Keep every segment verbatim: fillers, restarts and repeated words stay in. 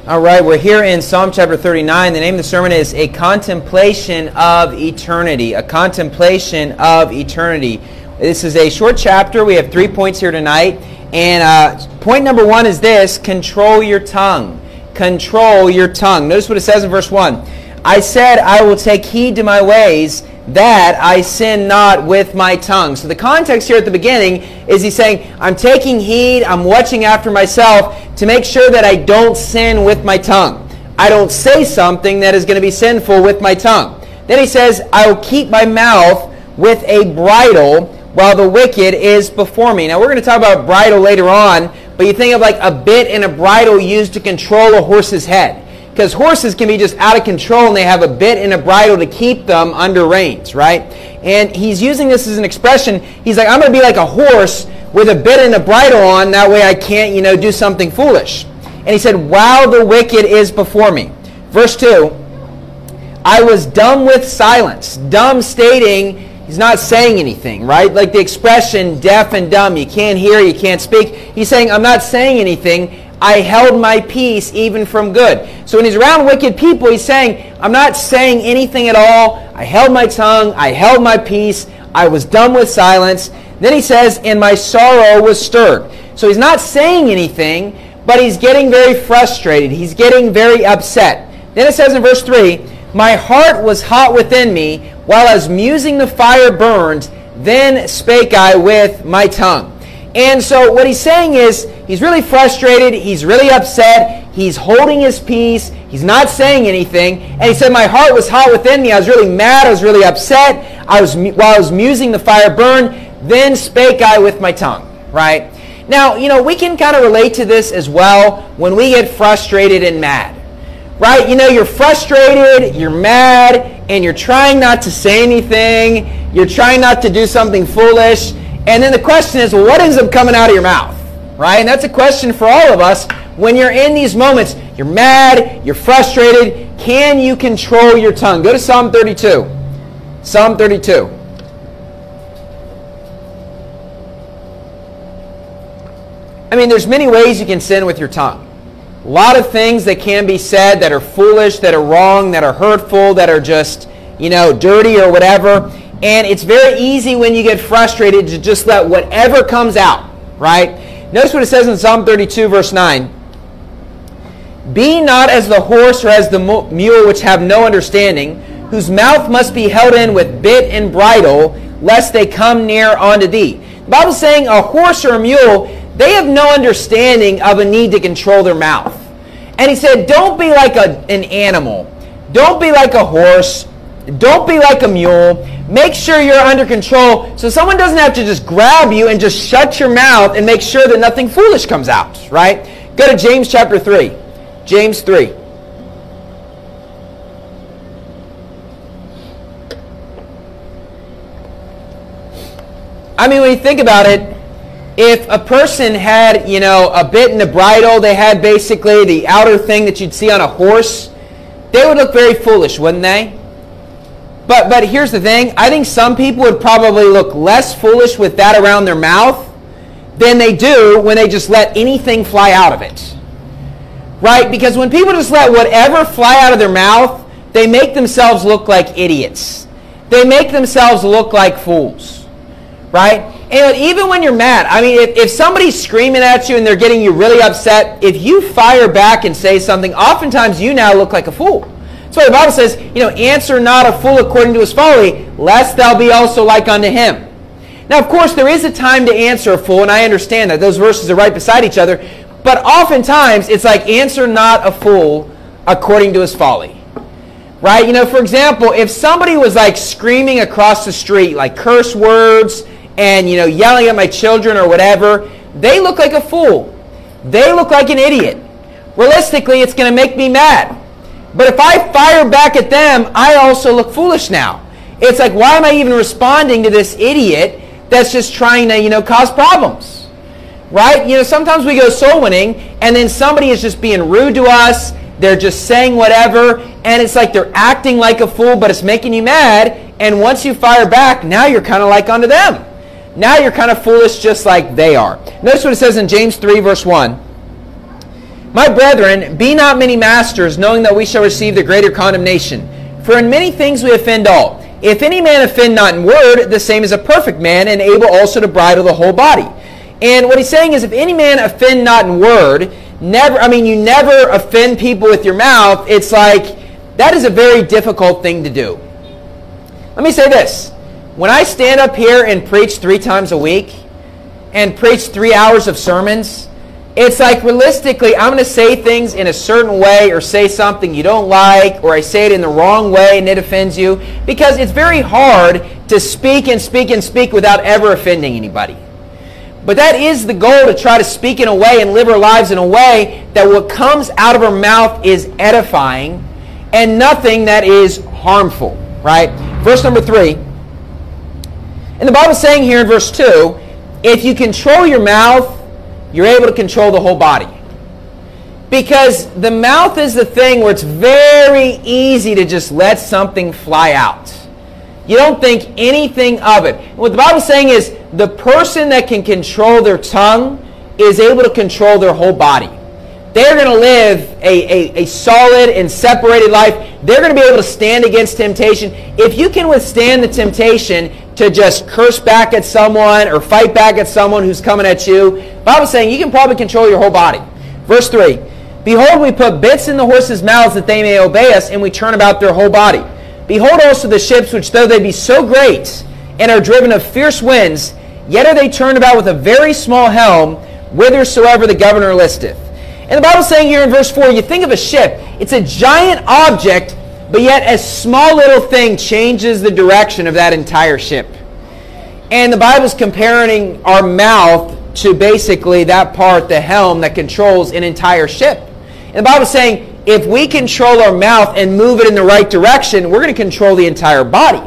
All right, we're here in Psalm chapter thirty-nine. The name of the sermon is A Contemplation of Eternity. A Contemplation of Eternity. This is a short chapter. We have three points here tonight. And uh, point number one is this: control your tongue. Control your tongue. Notice what it says in verse one. I said, I will take heed to my ways, that I sin not with my tongue. So the context here at the beginning is he's saying, I'm taking heed, I'm watching after myself to make sure that I don't sin with my tongue. I don't say something that is going to be sinful with my tongue. Then he says, I will keep my mouth with a bridle while the wicked is before me. Now we're going to talk about bridle later on, but you think of like a bit and a bridle used to control a horse's head. Because horses can be just out of control and they have a bit and a bridle to keep them under reins, right? And he's using this as an expression. He's like, I'm going to be like a horse with a bit and a bridle on. That way I can't, you know, do something foolish. And he said, while the wicked is before me. Verse two, I was dumb with silence. Dumb stating he's not saying anything, right? Like the expression deaf and dumb. You can't hear, you can't speak. He's saying, I'm not saying anything. I held my peace even from good. So when he's around wicked people, he's saying, I'm not saying anything at all. I held my tongue. I held my peace. I was dumb with silence. Then he says, and my sorrow was stirred. So he's not saying anything, but he's getting very frustrated. He's getting very upset. Then it says in verse three, my heart was hot within me, while I was musing the fire burned. Then spake I with my tongue. And so what he's saying is he's really frustrated, he's really upset, he's holding his peace, he's not saying anything, and he said, my heart was hot within me, I was really mad, I was really upset, I was while I was musing the fire burned, then spake I with my tongue, right? Now, you know, we can kind of relate to this as well when we get frustrated and mad, right? You know, you're frustrated, you're mad, and you're trying not to say anything, you're trying not to do something foolish. And then the question is, well, what ends up coming out of your mouth, right? And that's a question for all of us. When you're in these moments, you're mad, you're frustrated, can you control your tongue? Go to Psalm thirty-two. Psalm thirty-two. I mean, there's many ways you can sin with your tongue. A lot of things that can be said that are foolish, that are wrong, that are hurtful, that are just, you know, dirty or whatever. And it's very easy when you get frustrated to just let whatever comes out, right? Notice what it says in Psalm thirty-two, verse nine. Be not as the horse or as the mule which have no understanding, whose mouth must be held in with bit and bridle, lest they come near unto thee. The Bible's saying a horse or a mule, they have no understanding of a need to control their mouth. And he said, don't be like a, an animal. Don't be like a horse. Don't be like a mule. Make sure you're under control so someone doesn't have to just grab you and just shut your mouth and make sure that nothing foolish comes out, right? Go to James chapter three. James three. I mean, when you think about it, if a person had, you know, a bit and a bridle, they had basically the outer thing that you'd see on a horse, they would look very foolish, wouldn't they? But but here's the thing. I think some people would probably look less foolish with that around their mouth than they do when they just let anything fly out of it. Right? Because when people just let whatever fly out of their mouth, they make themselves look like idiots. They make themselves look like fools. Right? And even when you're mad, I mean, if, if somebody's screaming at you and they're getting you really upset, if you fire back and say something, oftentimes you now look like a fool. That's why the Bible says, you know, answer not a fool according to his folly, lest thou be also like unto him. Now, of course, there is a time to answer a fool, and I understand that. Those verses are right beside each other. But oftentimes, it's like, answer not a fool according to his folly. Right? You know, for example, if somebody was like screaming across the street, like curse words, and, you know, yelling at my children or whatever, they look like a fool. They look like an idiot. Realistically, it's going to make me mad. But if I fire back at them, I also look foolish now. It's like, why am I even responding to this idiot that's just trying to, you know, cause problems? Right? You know, sometimes we go soul winning, and then somebody is just being rude to us. They're just saying whatever, and it's like they're acting like a fool, but it's making you mad. And once you fire back, now you're kind of like unto them. Now you're kind of foolish just like they are. Notice what it says in James three, verse one. My brethren, be not many masters, knowing that we shall receive the greater condemnation. For in many things we offend all. If any man offend not in word, the same is a perfect man, and able also to bridle the whole body. And what he's saying is, if any man offend not in word, never, I mean, you never offend people with your mouth. It's like, that is a very difficult thing to do. Let me say this. When I stand up here and preach three times a week, and preach three hours of sermons, it's like realistically, I'm going to say things in a certain way or say something you don't like, or I say it in the wrong way and it offends you, because it's very hard to speak and speak and speak without ever offending anybody. But that is the goal, to try to speak in a way and live our lives in a way that what comes out of our mouth is edifying and nothing that is harmful, right? Verse number three. And the Bible is saying here in verse two, if you control your mouth, you're able to control the whole body. Because the mouth is the thing where it's very easy to just let something fly out. You don't think anything of it. And what the Bible is saying is, the person that can control their tongue is able to control their whole body. They're going to live a, a, a solid and separated life. They're going to be able to stand against temptation. If you can withstand the temptation to just curse back at someone or fight back at someone who's coming at you, the Bible is saying you can probably control your whole body. Verse three, behold, we put bits in the horses' mouths that they may obey us, and we turn about their whole body. Behold also the ships, which though they be so great, and are driven of fierce winds, yet are they turned about with a very small helm, whithersoever the governor listeth. And the Bible is saying here in verse four, you think of a ship, it's a giant object, but yet a small little thing changes the direction of that entire ship. And the Bible is comparing our mouth to basically that part, the helm, that controls an entire ship. And the Bible is saying, if we control our mouth and move it in the right direction, we're going to control the entire body.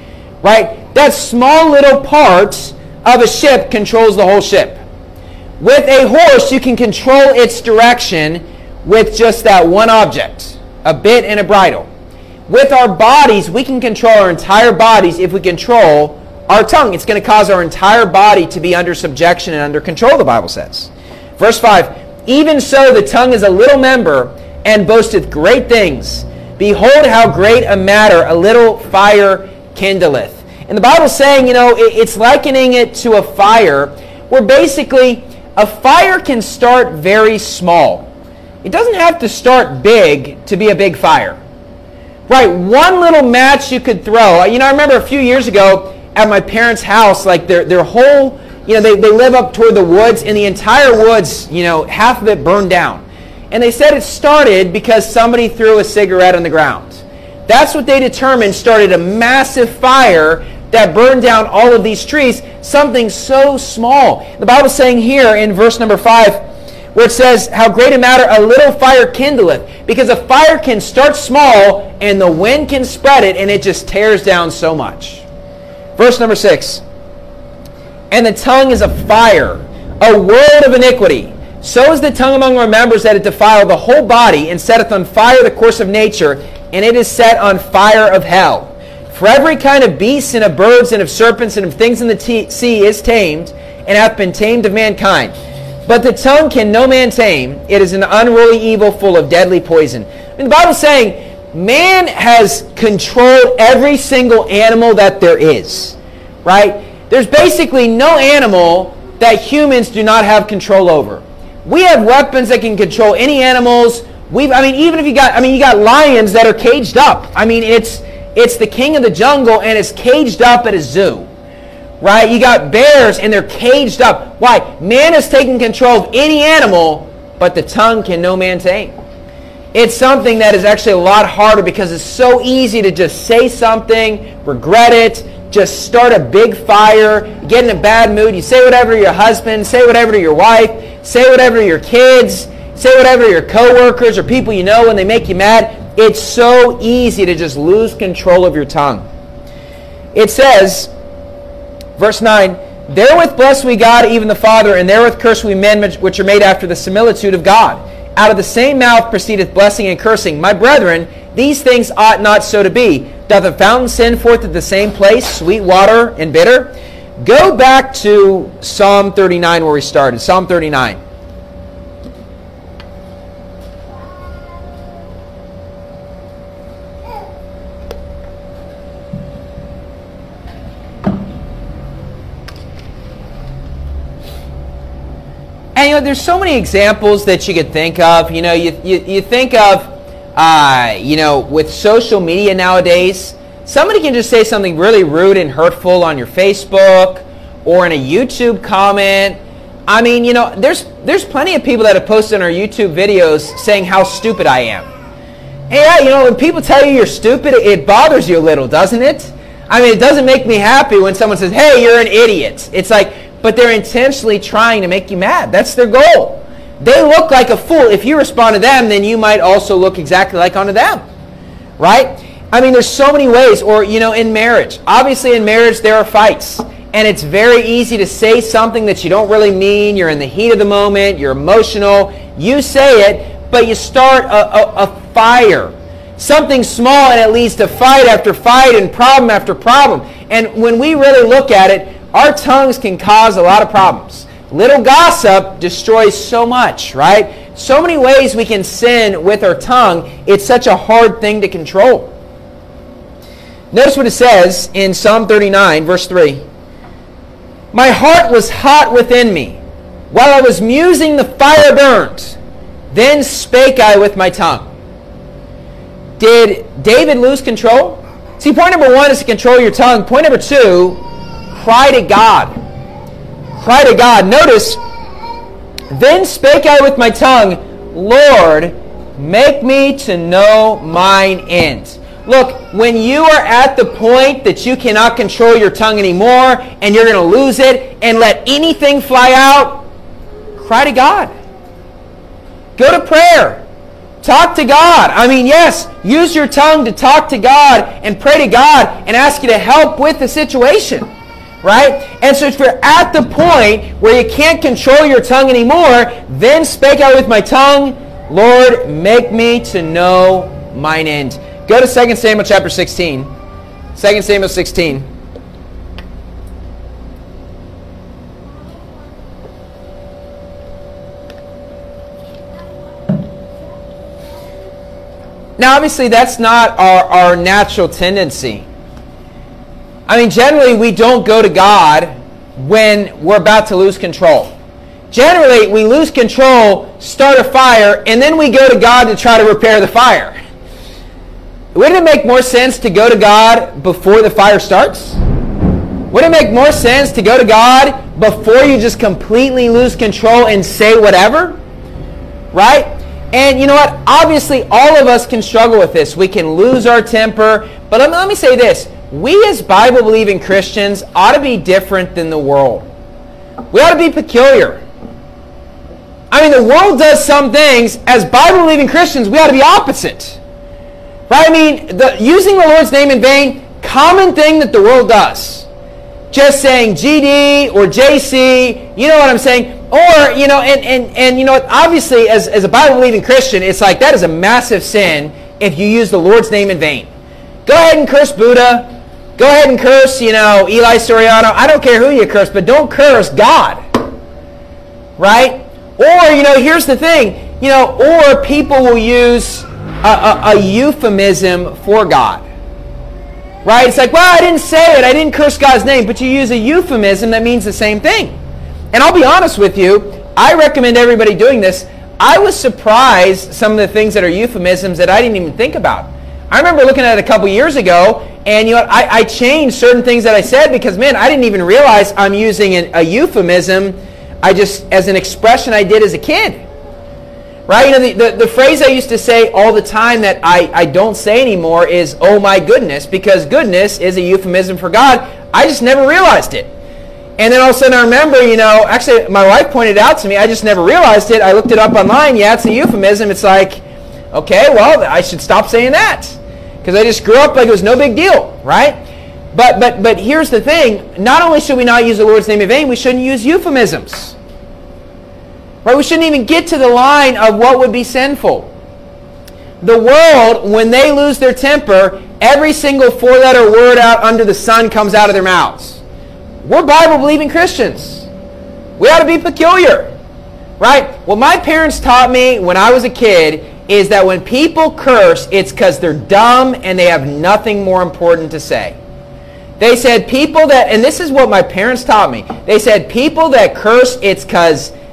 Right? That small little part of a ship controls the whole ship. With a horse, you can control its direction with just that one object, a bit and a bridle. With our bodies, we can control our entire bodies if we control our tongue. It's going to cause our entire body to be under subjection and under control, the Bible says. Verse five, even so the tongue is a little member, and boasteth great things. Behold how great a matter a little fire kindleth. And the Bible is saying, you know, it's likening it to a fire, where basically a fire can start very small. It doesn't have to start big to be a big fire. Right, one little match you could throw. You know, I remember a few years ago at my parents' house, like their their whole, you know, they, they live up toward the woods, and the entire woods, you know, half of it burned down. And they said it started because somebody threw a cigarette on the ground. That's what they determined started a massive fire that burned down all of these trees, something so small. The Bible is saying here in verse number five, where it says, how great a matter a little fire kindleth. Because a fire can start small, and the wind can spread it, and it just tears down so much. Verse number six, and the tongue is a fire, a world of iniquity. So is the tongue among our members, that it defileth the whole body, and setteth on fire the course of nature, and it is set on fire of hell. For every kind of beasts, and of birds, and of serpents, and of things in the t- sea is tamed, and hath been tamed of mankind. But the tongue can no man tame. It is an unruly evil, full of deadly poison. And the Bible is saying, man has controlled every single animal that there is. Right? There's basically no animal that humans do not have control over. We have weapons that can control any animals. We've, I mean, even if you got, I mean, you got lions that are caged up. I mean, it's it's the king of the jungle, and it's caged up at a zoo. Right? You got bears, and they're caged up. Why? Man is taking control of any animal, but the tongue can no man tame. It's something that is actually a lot harder, because it's so easy to just say something, regret it, just start a big fire, get in a bad mood. You say whatever to your husband, say whatever to your wife, say whatever to your kids, say whatever to your coworkers or people you know when they make you mad. It's so easy to just lose control of your tongue. It says, verse nine, therewith bless we God, even the Father, and therewith curse we men which are made after the similitude of God. Out of the same mouth proceedeth blessing and cursing. My brethren, these things ought not so to be. Doth a fountain send forth at the same place sweet water and bitter? Go back to Psalm thirty-nine, where we started. Psalm thirty-nine. you know, there's so many examples that you could think of. You know, you you, you think of, uh, you know, with social media nowadays, somebody can just say something really rude and hurtful on your Facebook or in a YouTube comment. I mean, you know, there's there's plenty of people that have posted on our YouTube videos saying how stupid I am. And yeah, you know, when people tell you you're stupid, it bothers you a little, doesn't it? I mean, it doesn't make me happy when someone says, hey, you're an idiot. It's like, but they're intentionally trying to make you mad. That's their goal. They look like a fool. If you respond to them, then you might also look exactly like onto them. Right? I mean, there's so many ways. Or, you know, in marriage. Obviously, in marriage, there are fights. And it's very easy to say something that you don't really mean. You're in the heat of the moment. You're emotional. You say it, but you start a, a, a fire. Something small, and it leads to fight after fight and problem after problem. And when we really look at it, our tongues can cause a lot of problems. Little gossip destroys so much, right? So many ways we can sin with our tongue. It's such a hard thing to control. Notice what it says in Psalm thirty-nine, verse three. My heart was hot within me. While I was musing, the fire burned. Then spake I with my tongue. Did David lose control? See, point number one is to control your tongue. Point number two, cry to God. Cry to God. Notice, then spake I with my tongue, Lord, make me to know mine end. Look, when you are at the point that you cannot control your tongue anymore and you're going to lose it and let anything fly out, cry to God. Go to prayer. Talk to God. I mean, yes, use your tongue to talk to God and pray to God and ask you to help with the situation, right? And so if you're at the point where you can't control your tongue anymore, then spake I with my tongue, Lord, make me to know mine end. Go to Second Samuel chapter sixteen. Second Samuel sixteen. Now, obviously, that's not our, our natural tendency. I mean, generally, we don't go to God when we're about to lose control. Generally, we lose control, start a fire, and then we go to God to try to repair the fire. Wouldn't it make more sense to go to God before the fire starts? Wouldn't it make more sense to go to God before you just completely lose control and say whatever? Right? And you know what? Obviously, all of us can struggle with this. We can lose our temper. But let me, let me say this. We as Bible-believing Christians ought to be different than the world. We ought to be peculiar. I mean, the world does some things. As Bible-believing Christians, we ought to be opposite. Right? I mean, the, using the Lord's name in vain, common thing that the world does. Just saying G D or J C, you know what I'm saying? Or, you know, and, and, and you know, obviously, as, as a Bible-believing Christian, it's like that is a massive sin if you use the Lord's name in vain. Go ahead and curse Buddha. Go ahead and curse, you know, Eli Soriano. I don't care who you curse, but don't curse God. Right? Or, you know, here's the thing. You know, or people will use a, a, a euphemism for God. Right? It's like, well, I didn't say it. I didn't curse God's name. But you use a euphemism that means the same thing. And I'll be honest with you, I recommend everybody doing this. I was surprised some of the things that are euphemisms that I didn't even think about. I remember looking at it a couple years ago, and you know, I, I changed certain things that I said because, man, I didn't even realize I'm using an, a euphemism I just as an expression I did as a kid. Right? You know, the, the, the phrase I used to say all the time that I, I don't say anymore is, oh my goodness, because goodness is a euphemism for God. I just never realized it. And then all of a sudden I remember, you know, actually my wife pointed it out to me. I just never realized it. I looked it up online. Yeah, it's a euphemism. It's like, okay, well, I should stop saying that. Because I just grew up like it was no big deal, right? But, but, but here's the thing. Not only should we not use the Lord's name in vain, we shouldn't use euphemisms. Right? We shouldn't even get to the line of what would be sinful. The world, when they lose their temper, every single four-letter word out under the sun comes out of their mouths. We're Bible-believing Christians. We ought to be peculiar. Right? What my parents taught me when I was a kid is that when people curse, it's because they're dumb and they have nothing more important to say. They said people that, and this is what my parents taught me, they said people that curse, it's because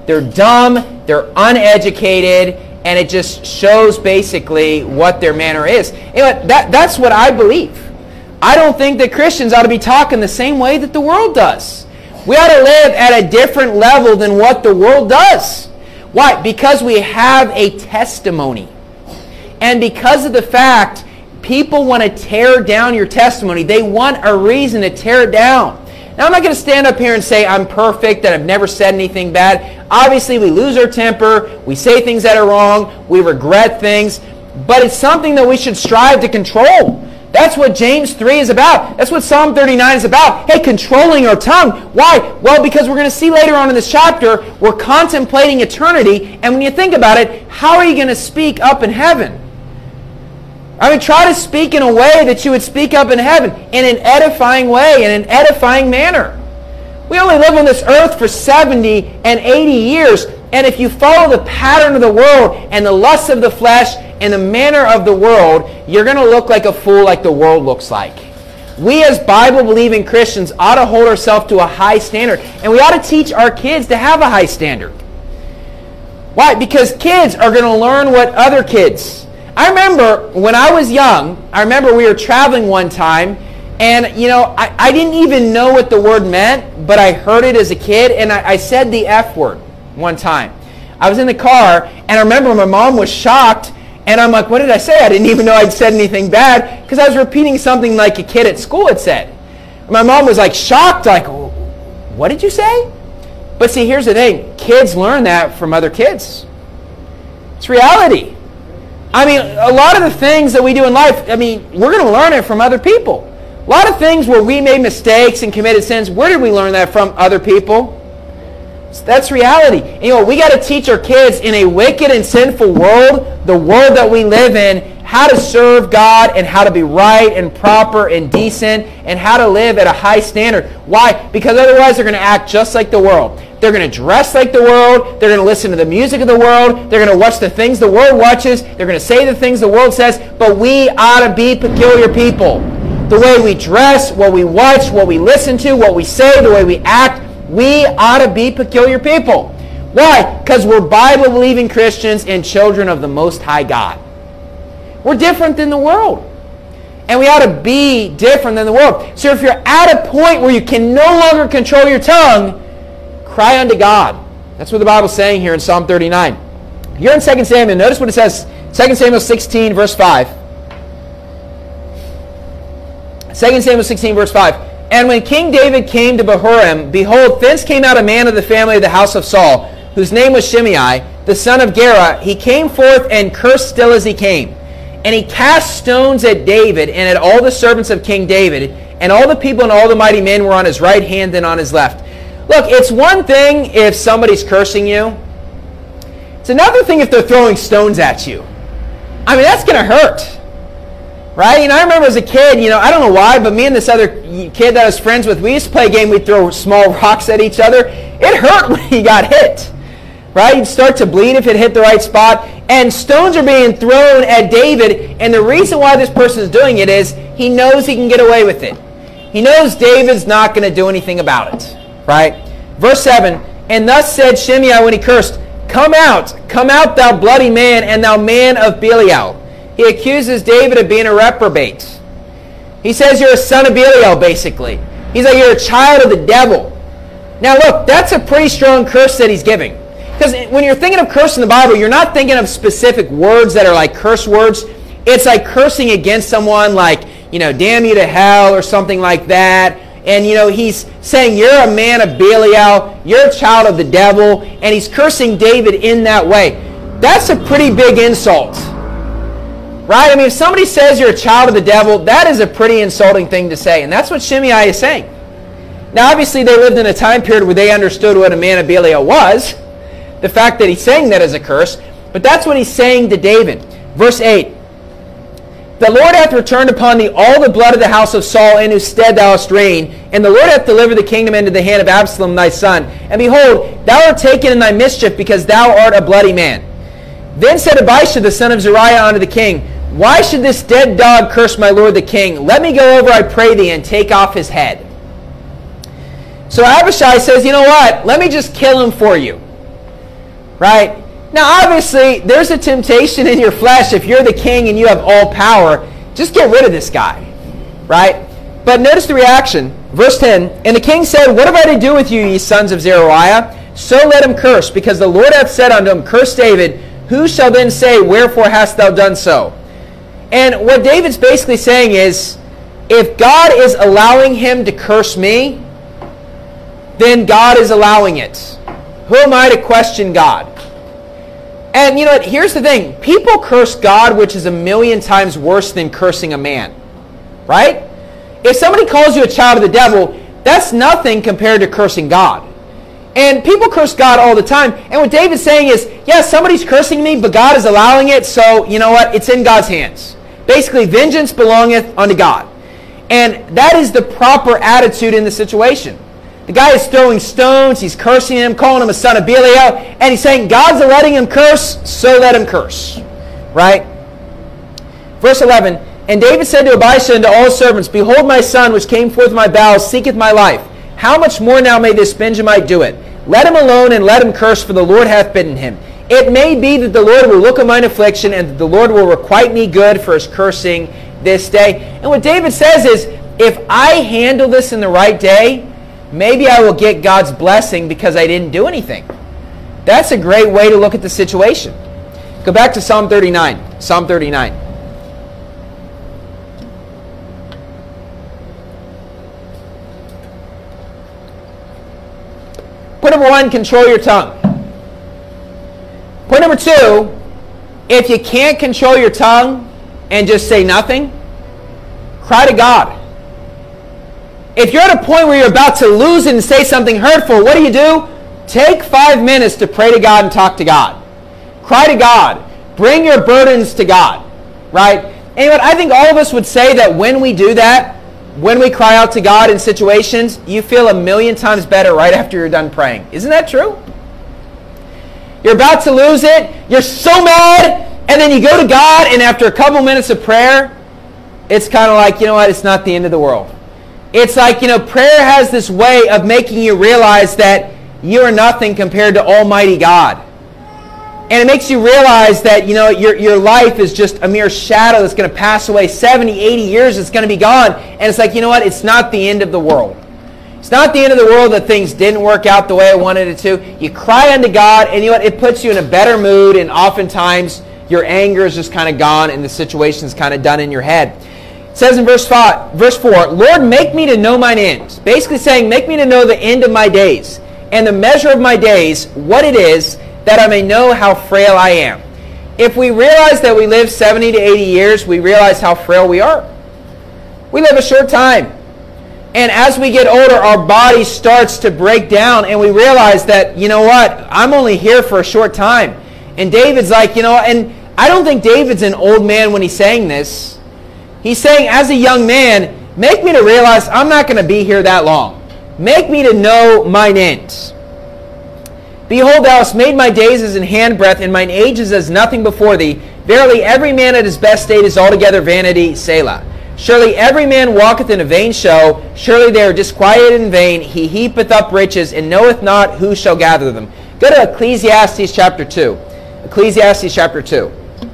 They're dumb, they're uneducated, and it just shows basically what their manner is. You know what? That, that's what I believe. I don't think that Christians ought to be talking the same way that the world does. We ought to live at a different level than what the world does. Why? Because we have a testimony. And because of the fact people want to tear down your testimony, they want a reason to tear it down. Now, I'm not going to stand up here and say I'm perfect, that I've never said anything bad. Obviously, we lose our temper. We say things that are wrong. We regret things. But it's something that we should strive to control. That's what James three is about. That's what Psalm thirty-nine is about. Hey, controlling our tongue. Why? Well, because we're going to see later on in this chapter, we're contemplating eternity. And when you think about it, how are you going to speak up in heaven? I mean, try to speak in a way that you would speak up in heaven, in an edifying way, in an edifying manner. We only live on this earth for seventy and eighty years, and if you follow the pattern of the world and the lust of the flesh and the manner of the world, you're going to look like a fool like the world looks like. We as Bible-believing Christians ought to hold ourselves to a high standard, and we ought to teach our kids to have a high standard. Why? Because kids are going to learn what other kids. I remember when I was young, I remember we were traveling one time, and, you know, I, I didn't even know what the word meant, but I heard it as a kid, and I, I said the F word one time. I was in the car, and I remember my mom was shocked, and I'm like, what did I say? I didn't even know I'd said anything bad, because I was repeating something like a kid at school had said. And my mom was like shocked, like, what did you say? But see, here's the thing. Kids learn that from other kids. It's reality. I mean, a lot of the things that we do in life, I mean, we're going to learn it from other people. A lot of things where we made mistakes and committed sins, where did we learn that from? Other people. So that's reality. And, you know, we got to teach our kids in a wicked and sinful world, the world that we live in, how to serve God and how to be right and proper and decent and how to live at a high standard. Why? Because otherwise they're going to act just like the world. They're going to dress like the world. They're going to listen to the music of the world. They're going to watch the things the world watches. They're going to say the things the world says. But we ought to be peculiar people. The way we dress, what we watch, what we listen to, what we say, the way we act, we ought to be peculiar people. Why? Because we're Bible-believing Christians and children of the Most High God. We're different than the world. And we ought to be different than the world. So if you're at a point where you can no longer control your tongue, cry unto God. That's what the Bible's saying here in Psalm thirty-nine. You're in Second Samuel. Notice what it says. Second Samuel sixteen, verse five. Second Samuel sixteen, verse five. And when King David came to Bahurim, behold, thence came out a man of the family of the house of Saul, whose name was Shimei, the son of Gera. He came forth and cursed still as he came. And he cast stones at David and at all the servants of King David, and all the people and all the mighty men were on his right hand and on his left. Look, it's one thing if somebody's cursing you. It's another thing if they're throwing stones at you. I mean, that's going to hurt. Right? You know, I remember as a kid, you know, I don't know why, but me and this other kid that I was friends with, we used to play a game, we'd throw small rocks at each other. It hurt when he got hit. Right? You'd start to bleed if it hit the right spot. And stones are being thrown at David, and the reason why this person is doing it is he knows he can get away with it. He knows David's not going to do anything about it. Right? Verse seven, and thus said Shimei when he cursed, Come out, come out, thou bloody man, and thou man of Belial. He accuses David of being a reprobate. He says you're a son of Belial, basically. He's like, you're a child of the devil. Now look, that's a pretty strong curse that he's giving. Because when you're thinking of curse in the Bible, you're not thinking of specific words that are like curse words. It's like cursing against someone like, you know, damn you to hell or something like that. And, you know, he's saying you're a man of Belial, you're a child of the devil, and he's cursing David in that way. That's a pretty big insult. Right? I mean, if somebody says you're a child of the devil, that is a pretty insulting thing to say. And that's what Shimei is saying. Now, obviously, they lived in a time period where they understood what a man of Belial was. The fact that he's saying that as a curse. But that's what he's saying to David. Verse eight. The Lord hath returned upon thee all the blood of the house of Saul, in whose stead thou hast reigned. And the Lord hath delivered the kingdom into the hand of Absalom thy son. And behold, thou art taken in thy mischief, because thou art a bloody man. Then said Abishai the son of Zeruiah unto the king, Why should this dead dog curse my lord the king? Let me go over, I pray thee, and take off his head. So Abishai says, you know what? Let me just kill him for you. Right? Now, obviously, there's a temptation in your flesh. If you're the king and you have all power, just get rid of this guy. Right? But notice the reaction. Verse ten, and the king said, what have I to do with you, ye sons of Zeruiah? So let him curse, because the Lord hath said unto him, curse David. Who shall then say, wherefore hast thou done so? And what David's basically saying is, if God is allowing him to curse me, then God is allowing it. Who am I to question God? And you know what? Here's the thing. People curse God, which is a million times worse than cursing a man. Right? If somebody calls you a child of the devil, that's nothing compared to cursing God. And people curse God all the time. And what David's saying is, yeah, somebody's cursing me, but God is allowing it, so you know what? It's in God's hands. Basically, vengeance belongeth unto God. And that is the proper attitude in the situation. The guy is throwing stones, he's cursing him, calling him a son of Belial, and he's saying, God's letting him curse, so let him curse. Right? Verse eleven, and David said to Abishai and to all his servants, behold, my son, which came forth of my bowels, seeketh my life. How much more now may this Benjamite do it? Let him alone and let him curse, for the Lord hath bidden him. It may be that the Lord will look on mine affliction, and that the Lord will requite me good for his cursing this day. And what David says is, if I handle this in the right day, maybe I will get God's blessing because I didn't do anything. That's a great way to look at the situation. Go back to Psalm thirty-nine. Psalm thirty-nine. Point number one, control your tongue. Point number two, if you can't control your tongue and just say nothing, cry to God. If you're at a point where you're about to lose it and say something hurtful, what do you do? Take five minutes to pray to God and talk to God. Cry to God. Bring your burdens to God. Right? And what I think all of us would say that when we do that, when we cry out to God in situations, you feel a million times better right after you're done praying. Isn't that true? You're about to lose it. You're so mad. And then you go to God, and after a couple minutes of prayer, it's kind of like, you know what? It's not the end of the world. It's like, you know, prayer has this way of making you realize that you are nothing compared to Almighty God. And it makes you realize that, you know, your, your life is just a mere shadow that's going to pass away. seventy, eighty years, it's going to be gone. And it's like, you know what? It's not the end of the world. It's not the end of the world that things didn't work out the way I wanted it to. You cry unto God, and you know what? It puts you in a better mood, and oftentimes your anger is just kind of gone, and the situation's kind of done in your head. It says in verse five, verse four, Lord, make me to know mine end. Basically saying, make me to know the end of my days, and the measure of my days, what it is, that I may know how frail I am. If we realize that we live seventy to eighty years, we realize how frail we are. We live a short time. And as we get older, our body starts to break down, and we realize that, you know what, I'm only here for a short time. And David's like, you know, and I don't think David's an old man when he's saying this. He's saying, as a young man, make me to realize I'm not going to be here that long. Make me to know mine end. Behold, thou hast made my days as an handbreadth, and mine age is as nothing before thee. Verily, every man at his best state is altogether vanity, Selah. Surely every man walketh in a vain show. Surely they are disquieted in vain. He heapeth up riches, and knoweth not who shall gather them. Go to Ecclesiastes chapter two. Ecclesiastes chapter two.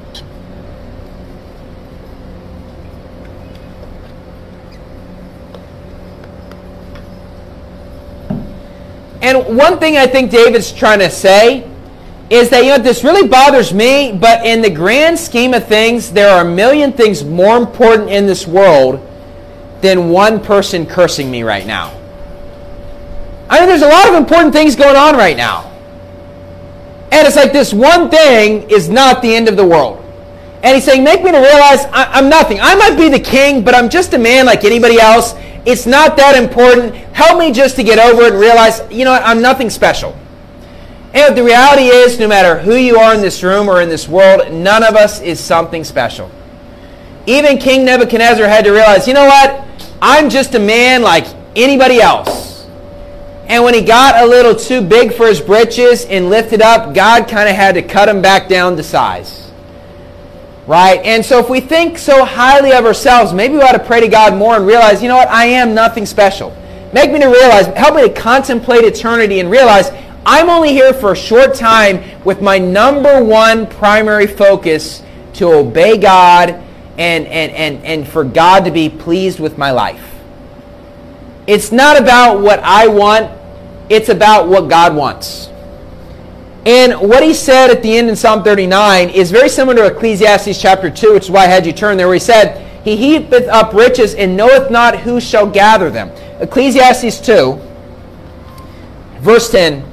And one thing I think David's trying to say is that, you know, this really bothers me, but in the grand scheme of things, there are a million things more important in this world than one person cursing me right now. I mean, there's a lot of important things going on right now. And it's like this one thing is not the end of the world. And he's saying, make me to realize I, I'm nothing. I might be the king, but I'm just a man like anybody else. It's not that important. Help me just to get over it and realize, you know what, I'm nothing special. And the reality is, no matter who you are in this room or in this world, none of us is something special. Even King Nebuchadnezzar had to realize, you know what, I'm just a man like anybody else. And when he got a little too big for his britches and lifted up, God kind of had to cut him back down to size. Right? And so if we think so highly of ourselves, maybe we ought to pray to God more and realize, you know what, I am nothing special. Make me to realize, help me to contemplate eternity and realize I'm only here for a short time with my number one primary focus to obey God and, and, and, and for God to be pleased with my life. It's not about what I want, it's about what God wants. And what he said at the end in Psalm thirty-nine is very similar to Ecclesiastes chapter two, which is why I had you turn there, where he said, he heapeth up riches and knoweth not who shall gather them. Ecclesiastes two, verse ten.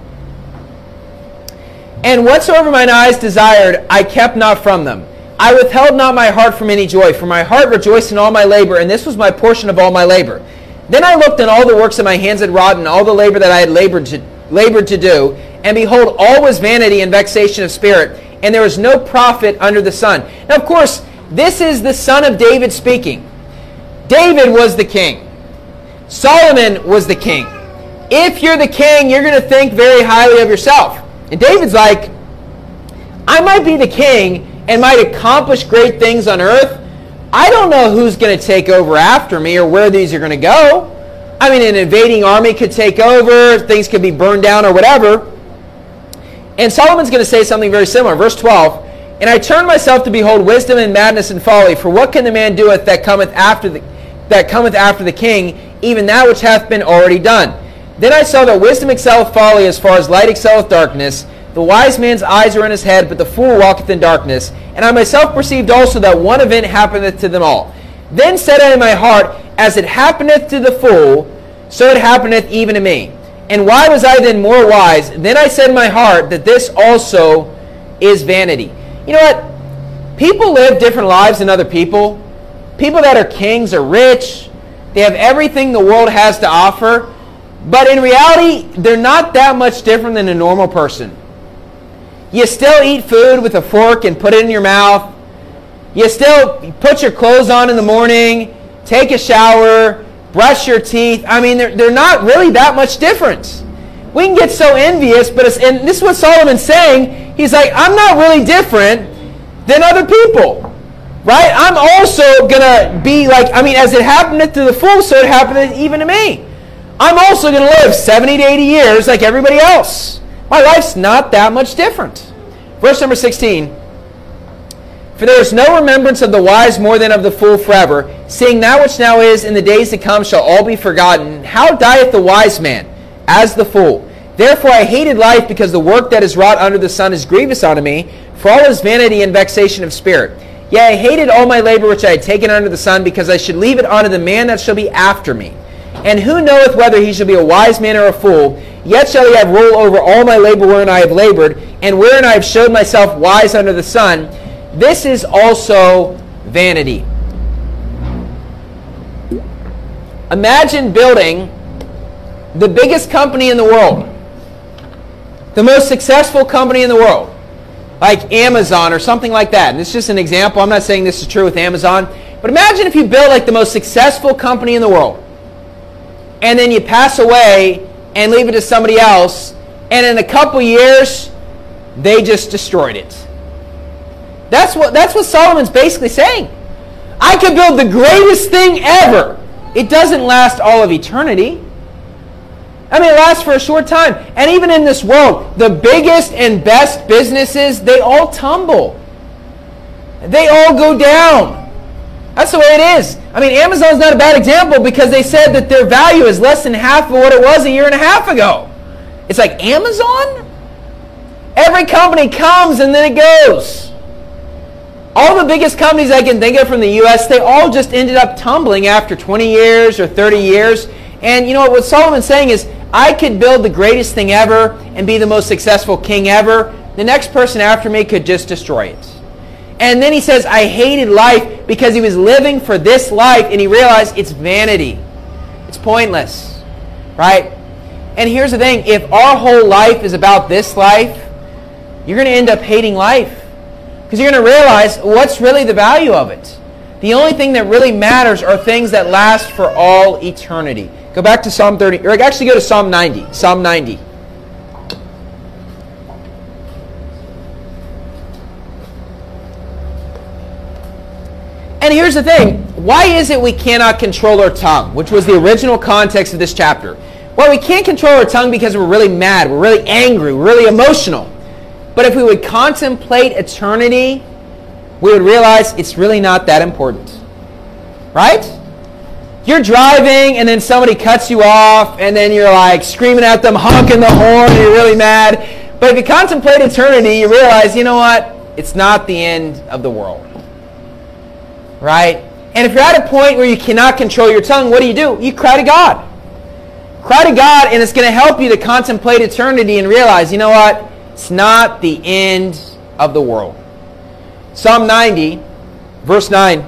And whatsoever mine eyes desired, I kept not from them. I withheld not my heart from any joy, for my heart rejoiced in all my labor, and this was my portion of all my labor. Then I looked, and all the works that my hands had wrought, and all the labor that I had labored to, labored to do, and behold, all was vanity and vexation of spirit, and there was no profit under the sun. Now, of course, this is the son of David speaking. David was the king. Solomon was the king. If you're the king, you're going to think very highly of yourself. And David's like, I might be the king and might accomplish great things on earth. I don't know who's going to take over after me or where these are going to go. I mean, an invading army could take over, things could be burned down or whatever. And Solomon's going to say something very similar. Verse twelve, and I turned myself to behold wisdom and madness and folly. For what can the man doeth that cometh after the that cometh after the king, even that which hath been already done? Then I saw that wisdom excelleth folly as far as light excelleth darkness. The wise man's eyes are in his head, but the fool walketh in darkness. And I myself perceived also that one event happeneth to them all. Then said I in my heart, as it happeneth to the fool, so it happeneth even to me. And why was I then more wise? Then I said in my heart that this also is vanity. You know what? People live different lives than other people. People that are kings are rich. They have everything the world has to offer. But in reality, they're not that much different than a normal person. You still eat food with a fork and put it in your mouth. You still put your clothes on in the morning, take a shower, brush your teeth. I mean, they're, they're not really that much different. We can get so envious, but it's, and this is what Solomon's saying. He's like, I'm not really different than other people. Right? I'm also going to be like, I mean, as it happened to the fool, so it happened even to me. I'm also going to live seventy to eighty years like everybody else. My life's not that much different. Verse number sixteen. For there is no remembrance of the wise more than of the fool forever, seeing that which now is in the days to come shall all be forgotten. How dieth the wise man? As the fool. Therefore I hated life, because the work that is wrought under the sun is grievous unto me, for all is vanity and vexation of spirit. Yea, I hated all my labor which I had taken under the sun, because I should leave it unto the man that shall be after me. And who knoweth whether he shall be a wise man or a fool? Yet shall he have rule over all my labor wherein I have labored, and wherein I have showed myself wise under the sun. This is also vanity. Imagine building the biggest company in the world, the most successful company in the world, like Amazon or something like that. And this is just an example. I'm not saying this is true with Amazon. But imagine if you build like the most successful company in the world, and then you pass away and leave it to somebody else, and in a couple years, they just destroyed it. That's what, that's what Solomon's basically saying. I could build the greatest thing ever. It doesn't last all of eternity. I mean, it lasts for a short time. And even in this world, the biggest and best businesses, they all tumble. They all go down. That's the way it is. I mean, Amazon's not a bad example, because they said that their value is less than half of what it was a year and a half ago. It's like, Amazon? Every company comes and then it goes. All the biggest companies I can think of from the U S, they all just ended up tumbling after twenty years or thirty years. And you know what, what Solomon's saying is, I could build the greatest thing ever and be the most successful king ever. The next person after me could just destroy it. And then he says, I hated life, because he was living for this life, and he realized it's vanity. It's pointless. Right? And here's the thing. If our whole life is about this life, you're going to end up hating life. Because you're going to realize what's really the value of it. The only thing that really matters are things that last for all eternity. Go back to Psalm thirty, or actually go to Psalm ninety. Psalm ninety. And here's the thing. Why is it we cannot control our tongue? Which was the original context of this chapter. Well, we can't control our tongue because we're really mad, we're really angry, we're really emotional. But if we would contemplate eternity, we would realize it's really not that important. Right? You're driving and then somebody cuts you off and then you're like screaming at them, honking the horn, and you're really mad. But if you contemplate eternity, you realize, you know what? It's not the end of the world. Right? And if you're at a point where you cannot control your tongue, what do you do? You cry to God. Cry to God, and it's going to help you to contemplate eternity and realize, you know what? It's not the end of the world. Psalm ninety, verse nine.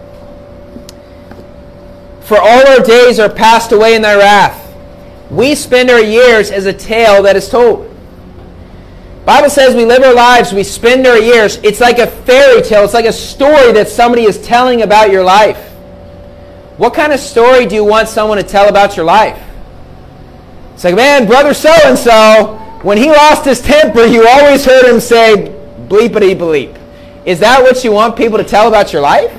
For all our days are passed away in thy wrath. We spend our years as a tale that is told. The Bible says we live our lives, we spend our years. It's like a fairy tale. It's like a story that somebody is telling about your life. What kind of story do you want someone to tell about your life? It's like, man, brother so-and-so, when he lost his temper, you always heard him say, bleepity bleep. Is that what you want people to tell about your life?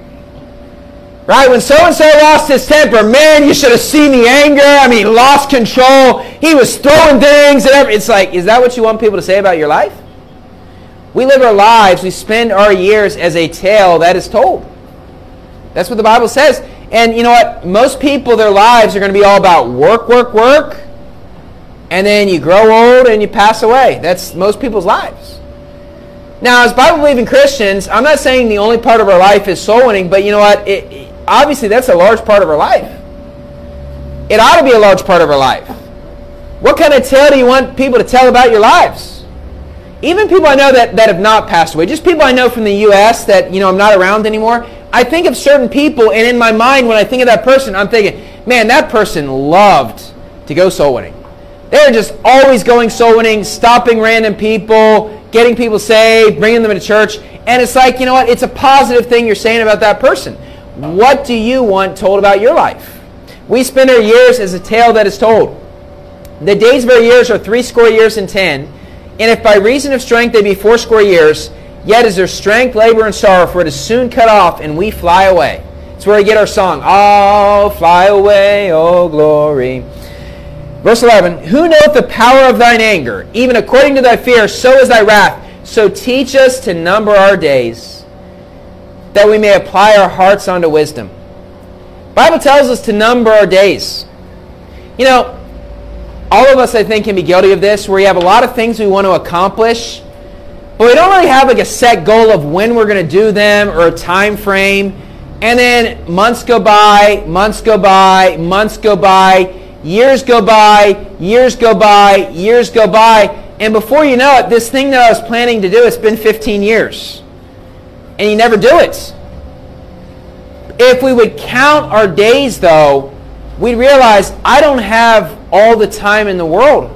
Right? When so-and-so lost his temper, man, you should have seen the anger. I mean, he lost control. He was throwing things and everything. It's like, is that what you want people to say about your life? We live our lives, we spend our years as a tale that is told. That's what the Bible says. And you know what? Most people, their lives are going to be all about work, work, work. And then you grow old and you pass away. That's most people's lives. Now, as Bible-believing Christians, I'm not saying the only part of our life is soul winning, but you know what? It, it, obviously, that's a large part of our life. It ought to be a large part of our life. What kind of tale do you want people to tell about your lives? Even people I know that, that have not passed away, just people I know from the U S that, you know, I'm not around anymore. I think of certain people, and in my mind, when I think of that person, I'm thinking, man, that person loved to go soul winning. They're just always going soul winning, stopping random people, getting people saved, bringing them to church. And it's like, you know what? It's a positive thing you're saying about that person. What do you want told about your life? We spend our years as a tale that is told. The days of our years are three score years and ten. And if by reason of strength they be fourscore years, yet is their strength, labor, and sorrow, for it is soon cut off, and we fly away. It's where we get our song, oh, fly away, oh, glory. Verse eleven, who knoweth the power of thine anger? Even according to thy fear, so is thy wrath. So teach us to number our days, that we may apply our hearts unto wisdom. The Bible tells us to number our days. You know, all of us, I think, can be guilty of this, where we have a lot of things we want to accomplish, but we don't really have like a set goal of when we're going to do them or a time frame. And then months go by, months go by, months go by, years go by, years go by, years go by, and before you know it, this thing that I was planning to do, it's been fifteen years. And you never do it. If we would count our days, though, we'd realize I don't have all the time in the world.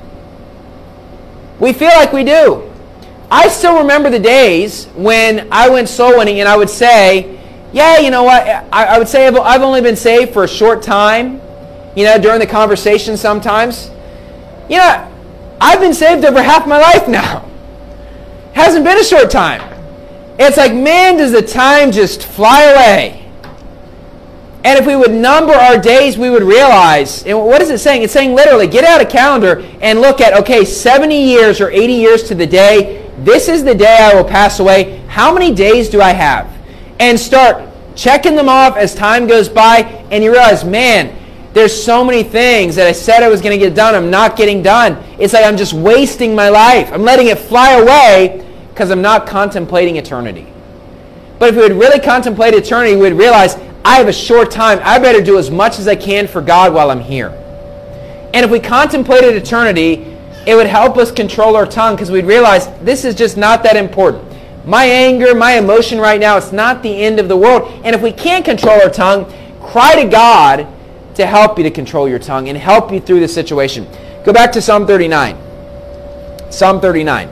We feel like we do. I still remember the days when I went soul winning and I would say, yeah, you know what, I, I would say I've, I've only been saved for a short time, you know, during the conversation sometimes. You know, I've been saved over half my life now. Hasn't been a short time. It's like, man, does the time just fly away. And if we would number our days, we would realize, and what is it saying? It's saying literally, get out a calendar and look at, okay, seventy years or eighty years to the day, this is the day I will pass away. How many days do I have? And start checking them off as time goes by, and you realize, man, there's so many things that I said I was going to get done, I'm not getting done. It's like I'm just wasting my life. I'm letting it fly away because I'm not contemplating eternity. But if we would really contemplate eternity, we would realize, I have a short time. I better do as much as I can for God while I'm here. And if we contemplated eternity, it would help us control our tongue because we'd realize this is just not that important. My anger, my emotion right now, it's not the end of the world. And if we can't control our tongue, cry to God to help you to control your tongue and help you through the situation. Go back to Psalm thirty-nine. Psalm thirty-nine.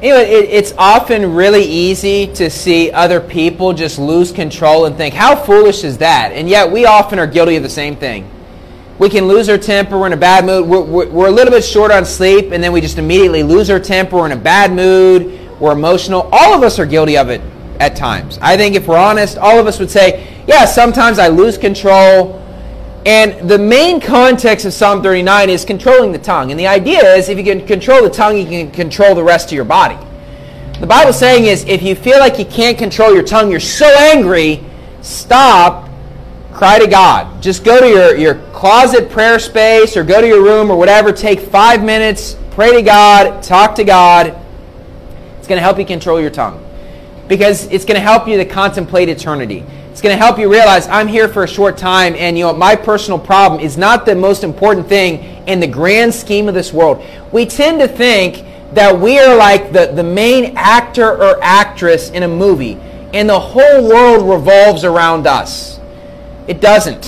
You know, it, it's often really easy to see other people just lose control and think, how foolish is that? And yet we often are guilty of the same thing. We can lose our temper, we're in a bad mood, we're, we're, we're a little bit short on sleep, and then we just immediately lose our temper, we're in a bad mood, we're emotional. All of us are guilty of it at times. I think if we're honest, all of us would say, yeah, sometimes I lose control. And the main context of Psalm thirty-nine is controlling the tongue. And the idea is if you can control the tongue, you can control the rest of your body. The Bible's saying is if you feel like you can't control your tongue, you're so angry, stop, cry to God. Just go to your, your closet prayer space or go to your room or whatever. Take five minutes, pray to God, talk to God. It's going to help you control your tongue because it's going to help you to contemplate eternity. It's going to help you realize I'm here for a short time, and you know my personal problem is not the most important thing in the grand scheme of this world. We tend to think that we are like the, the main actor or actress in a movie, and the whole world revolves around us. It doesn't.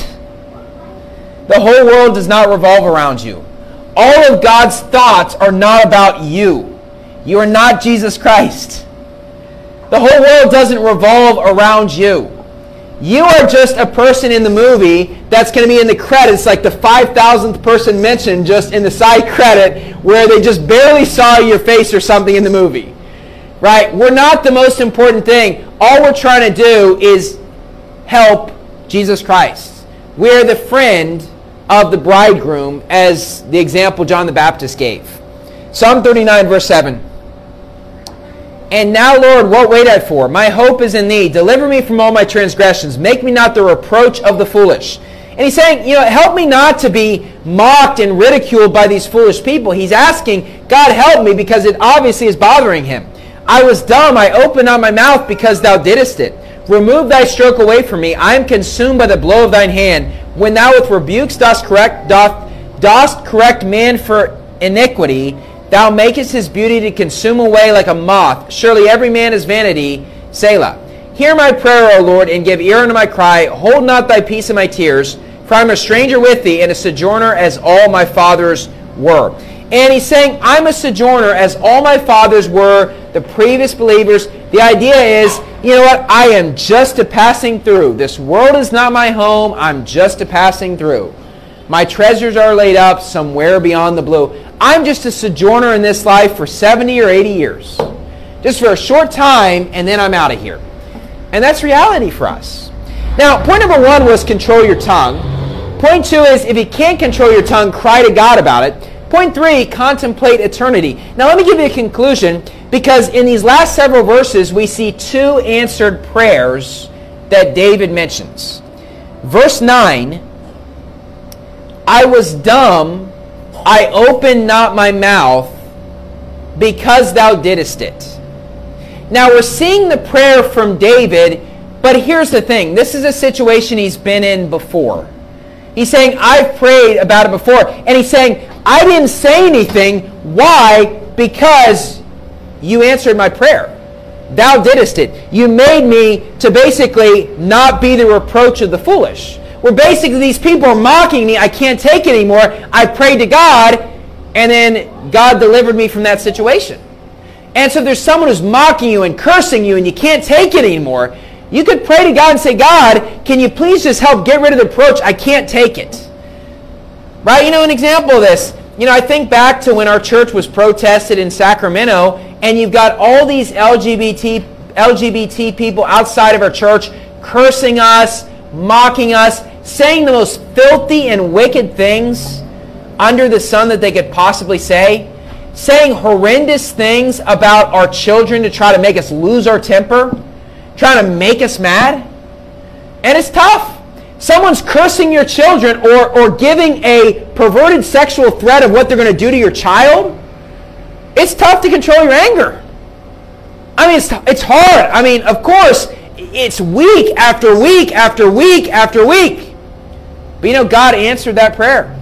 The whole world does not revolve around you. All of God's thoughts are not about you. You are not Jesus Christ. The whole world doesn't revolve around you. You are just a person in the movie that's going to be in the credits, like the five thousandth person mentioned just in the side credit where they just barely saw your face or something in the movie. Right? We're not the most important thing. All we're trying to do is help Jesus Christ. We're the friend of the bridegroom, as the example John the Baptist gave. Psalm thirty-nine, verse seven. And now, Lord, what wait I for? My hope is in thee. Deliver me from all my transgressions. Make me not the reproach of the foolish. And he's saying, you know, help me not to be mocked and ridiculed by these foolish people. He's asking, God, help me, because it obviously is bothering him. I was dumb. I opened not my mouth because thou didst it. Remove thy stroke away from me. I am consumed by the blow of thine hand. When thou with rebukes dost correct, doth, dost correct man for iniquity, thou makest his beauty to consume away like a moth. Surely every man is vanity. Selah. Hear my prayer, O Lord, and give ear unto my cry. Hold not thy peace in my tears, for I am a stranger with thee, and a sojourner as all my fathers were. And he's saying, I'm a sojourner as all my fathers were, the previous believers. The idea is, you know what? I am just a passing through. This world is not my home. I'm just a passing through. My treasures are laid up somewhere beyond the blue. I'm just a sojourner in this life for seventy or eighty years. Just for a short time, and then I'm out of here. And that's reality for us. Now, point number one was control your tongue. Point two is, if you can't control your tongue, cry to God about it. Point three, contemplate eternity. Now, let me give you a conclusion, because in these last several verses, we see two answered prayers that David mentions. Verse nine, I was dumb, I opened not my mouth, because thou didst it. Now, we're seeing the prayer from David, but here's the thing. This is a situation he's been in before. He's saying, I've prayed about it before. And he's saying, I didn't say anything. Why? Because you answered my prayer. Thou didst it. You made me to basically not be the reproach of the foolish. Where basically these people are mocking me. I can't take it anymore. I prayed to God, and then God delivered me from that situation. And so if there's someone who's mocking you and cursing you and you can't take it anymore, you could pray to God and say, God, can you please just help get rid of the reproach? I can't take it. Right? You know, an example of this, you know, I think back to when our church was protested in Sacramento, and you've got all these L G B T, L G B T people outside of our church cursing us, mocking us, saying the most filthy and wicked things under the sun that they could possibly say, saying horrendous things about our children to try to make us lose our temper, trying to make us mad. And it's tough. Someone's cursing your children or, or giving a perverted sexual threat of what they're going to do to your child. It's tough to control your anger. I mean, it's, it's hard. I mean, of course, it's week after week after week after week. But you know, God answered that prayer.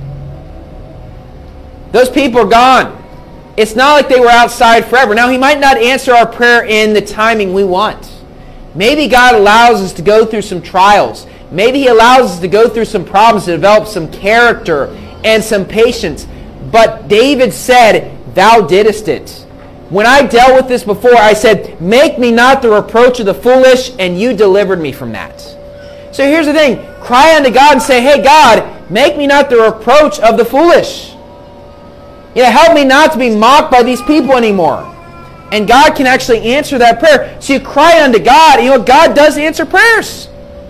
Those people are gone. It's not like they were outside forever. Now, He might not answer our prayer in the timing we want. Maybe God allows us to go through some trials. Maybe He allows us to go through some problems to develop some character and some patience. But David said, Thou didst it. When I dealt with this before, I said, make me not the reproach of the foolish, and you delivered me from that. So here's the thing. Cry unto God and say, hey, God, make me not the reproach of the foolish. You know, help me not to be mocked by these people anymore. And God can actually answer that prayer. So you cry unto God, and you know, God does answer prayers.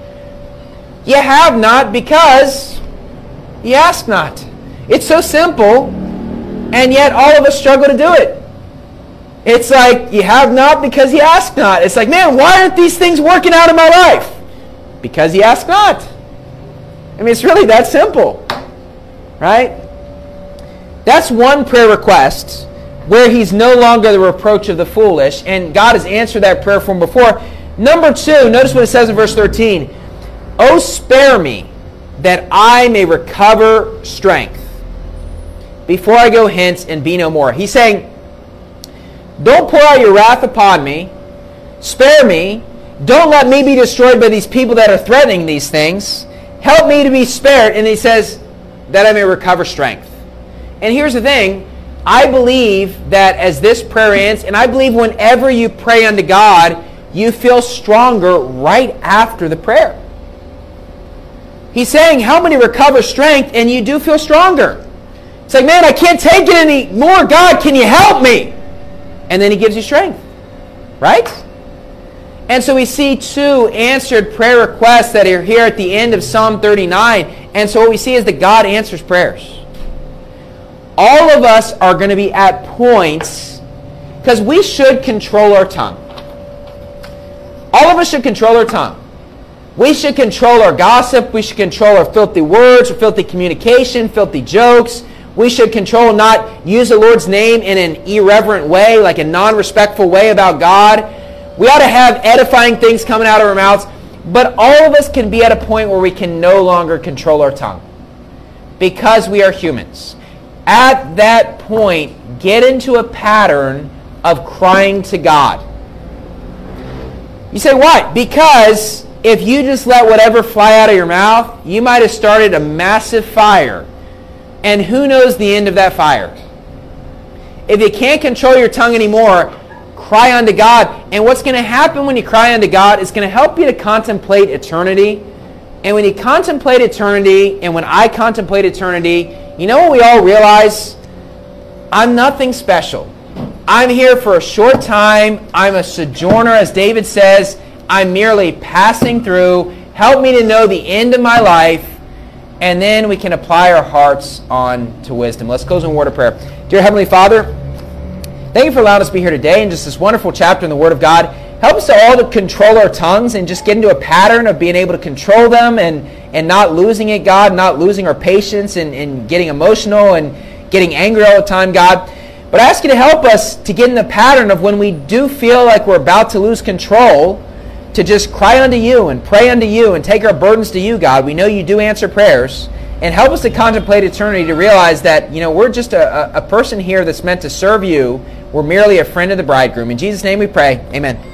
You have not because you ask not. It's so simple, and yet all of us struggle to do it. It's like, you have not because you ask not. It's like, man, why aren't these things working out in my life? Because you ask not. I mean, it's really that simple. Right? That's one prayer request where he's no longer the reproach of the foolish, and God has answered that prayer from before. Number two, notice what it says in verse thirteen. Oh, spare me, that I may recover strength, before I go hence and be no more. He's saying, don't pour out your wrath upon me. Spare me. Don't let me be destroyed by these people that are threatening these things. Help me to be spared. And he says, that I may recover strength. And here's the thing. I believe that as this prayer ends, and I believe whenever you pray unto God, you feel stronger right after the prayer. He's saying, help me to recover strength, and you do feel stronger. It's like, man, I can't take it anymore. God, can you help me? And then he gives you strength. Right? And so we see two answered prayer requests that are here at the end of Psalm thirty-nine. And so what we see is that God answers prayers. All of us are going to be at points, because we should control our tongue. All of us should control our tongue. We should control our gossip. We should control our filthy words, or filthy communication, filthy jokes. We should control not use the Lord's name in an irreverent way, like a non-respectful way about God. We ought to have edifying things coming out of our mouths. But all of us can be at a point where we can no longer control our tongue, because we are humans. At that point, get into a pattern of crying to God. You say, why? Because if you just let whatever fly out of your mouth, you might have started a massive fire. And who knows the end of that fire? If you can't control your tongue anymore, cry unto God. And what's going to happen when you cry unto God is going to help you to contemplate eternity. And when you contemplate eternity, and when I contemplate eternity, you know what we all realize? I'm nothing special. I'm here for a short time. I'm a sojourner, as David says. I'm merely passing through. Help me to know the end of my life. And then we can apply our hearts on to wisdom. Let's close in a word of prayer. Dear Heavenly Father, thank you for allowing us to be here today in just this wonderful chapter in the Word of God. Help us all to control our tongues and just get into a pattern of being able to control them and, and not losing it, God, not losing our patience and, and getting emotional and getting angry all the time, God. But I ask you to help us to get in the pattern of when we do feel like we're about to lose control, to just cry unto you and pray unto you and take our burdens to you, God. We know you do answer prayers. And help us to contemplate eternity, to realize that, you know, we're just a, a person here that's meant to serve you. We're merely a friend of the bridegroom. In Jesus' name we pray. Amen.